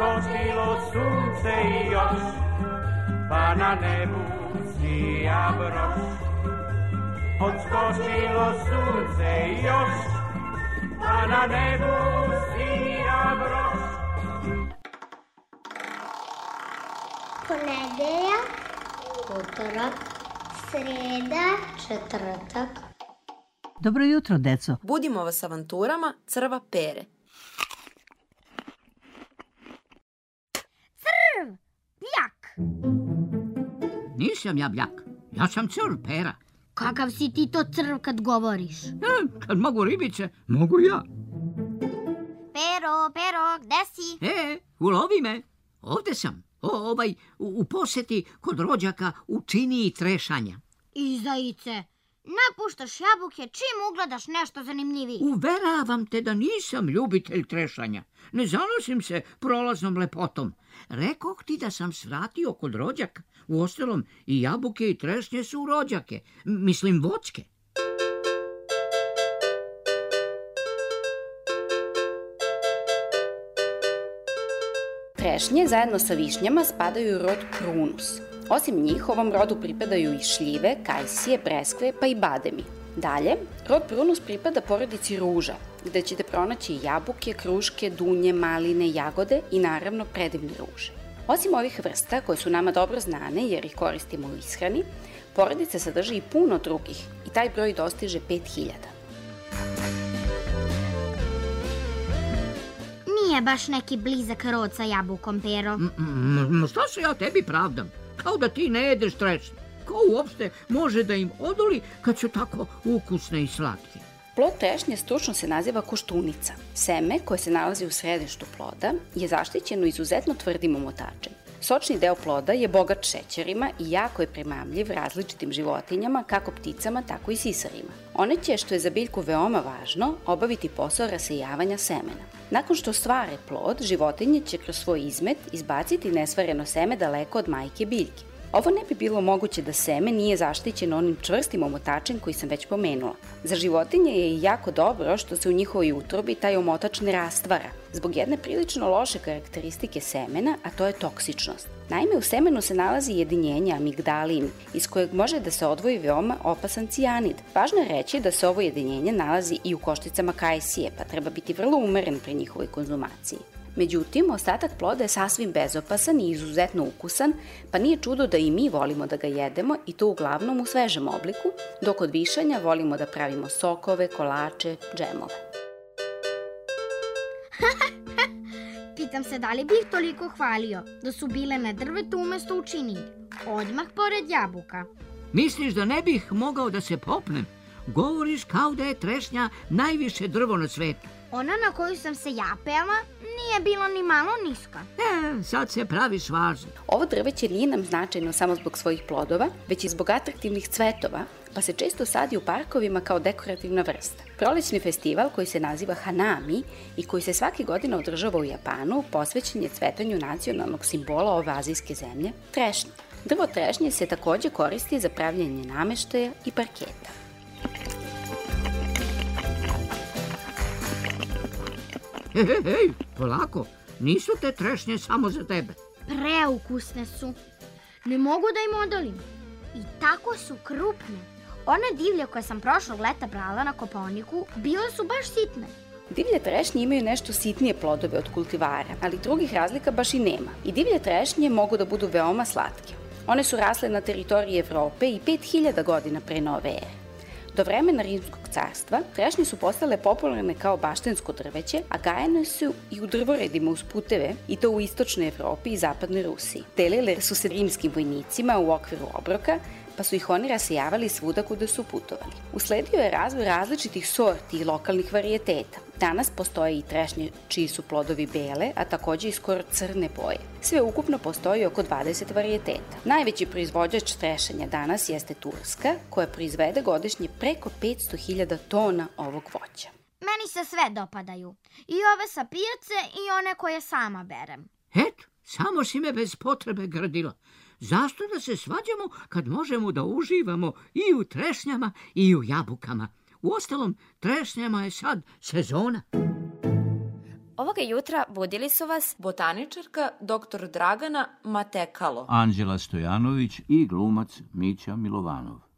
Odskosilo sunce još, pa na nebu sija broš. Odskosilo sunce još, pa na nebu sija broš. Ponedeljak, utorak, sreda, četvrtak. Dobro jutro, deco. Budimo vas avanturama Crva Pere. Crv, bljak. Nisam ja bljak, ja sam Crv Pera. Kakav si ti to crv kad govoriš? Kad mogu ribice, mogu ja. Pero, gde si? Ulovi me, ovde sam. U poseti kod rođaka u činiji trešanja. Izajice, napuštaš jabuke čim ugledaš nešto zanimljivije. Uveravam te da nisam ljubitelj trešanja. Ne zanosim se prolaznom lepotom. Rekoh ti da sam svratio kod rođaka. Uostalom, i jabuke i trešnje su rođake. Mislim, voćke. Trešnje zajedno sa višnjama spadaju u rod Prunus. Osim njih, ovom rodu pripadaju i šljive, kajsije, breskve, pa i bademi. Dalje, rod Prunus pripada porodici ruža, gde ćete pronaći jabuke, kruške, dunje, maline, jagode i naravno predivne ruže. Osim ovih vrsta, koje su nama dobro znane jer ih koristimo u ishrani, porodica sadrži i puno drugih i taj broj dostiže 5000. Nije baš neki blizak rod sa jabukom, Pero. Šta se ja tebi pravdam? Kao da ti ne jedeš trešnje. Ko uopšte može da im odoli kad su tako ukusne i slatke? Plod trešnje stručno se naziva koštunica. Seme, koje se nalazi u središtu ploda, je zaštićeno izuzetno tvrdim omotačem. Sočni deo ploda je bogat šećerima i jako je primamljiv različitim životinjama, kako pticama, tako i sisarima. One će, što je za biljku veoma važno, obaviti posao rasejavanja semena. Nakon što stvare plod, životinje će kroz svoj izmet izbaciti nesvareno seme daleko od majke biljke. Ovo ne bi bilo moguće da seme nije zaštićeno onim čvrstim omotačem koji sam već pomenula. Za životinje je i jako dobro što se u njihovoj utrobi taj omotač ne rastvara, zbog jedne prilično loše karakteristike semena, a to je toksičnost. Naime, u semenu se nalazi jedinjenje amigdalin, iz kojeg može da se odvoji veoma opasan cijanid. Važno je reći da se ovo jedinjenje nalazi i u košticama kajsije, pa treba biti vrlo umeren pri njihovoj konzumaciji. Međutim, ostatak ploda je sasvim bezopasan i izuzetno ukusan, pa nije čudo da i mi volimo da ga jedemo i to uglavnom u svežem obliku, dok od višanja volimo da pravimo sokove, kolače, džemove. Pitam se da li bih toliko hvalio da su bile na drvetu umesto u činiji, odmah pored jabuka. Misliš da ne bih mogao da se popnem? Govoriš kao da je trešnja najviše drvo na svetu. Ona na koju sam se ja pela nije bila ni malo niska. Sad se praviš važno. Ovo drveće nije nam značajno samo zbog svojih plodova, već i zbog atraktivnih cvetova, pa se često sadi u parkovima kao dekorativna vrsta. Prolećni festival koji se naziva Hanami i koji se svake godine održava u Japanu posvećen je cvetanju nacionalnog simbola ove azijske zemlje, trešnje. Drvo trešnje se takođe koristi za pravljenje nameštaja i parketa. Hej, polako, nisu te trešnje samo za tebe. Preukusne su. Ne mogu da im odolim. I tako su krupne. One divlje koje sam prošlog leta brala na Kopaoniku bile su baš sitne. Divlje trešnje imaju nešto sitnije plodove od kultivara, ali drugih razlika baš i nema. I divlje trešnje mogu da budu veoma slatke. One su rasle na teritoriji Evrope i 5000 godina pre nove ere. Do vremena Rimskog carstva trešnje su postale popularne kao baštensko drveće, a gajene su i u drvoredima uz puteve, i to u istočnoj Evropi i zapadnoj Rusiji. Delile su se rimskim vojnicima u okviru obroka, pa su ih oni rasejavali svuda kuda su putovali. Usledio je razvoj različitih sorti i lokalnih varijeteta. Danas postoje i trešnje čiji su plodovi bele, a takođe i skoro crne boje. Sve ukupno postoji oko 20 varijeteta. Najveći proizvođač trešanja danas jeste Turska, koja proizvede godišnje preko 500.000 tona ovog voća. Meni se sve dopadaju. I ove sa pijace i one koje sama berem. Eto, samo si me bez potrebe grdila. Zašto da se svađamo kad možemo da uživamo i u trešnjama i u jabukama? Uostalom, trešnjama je sad sezona. Ovoga jutra budili su vas botaničarka dr. Dragana Matekalo, Anđela Stojanović i glumac Mića Milovanov.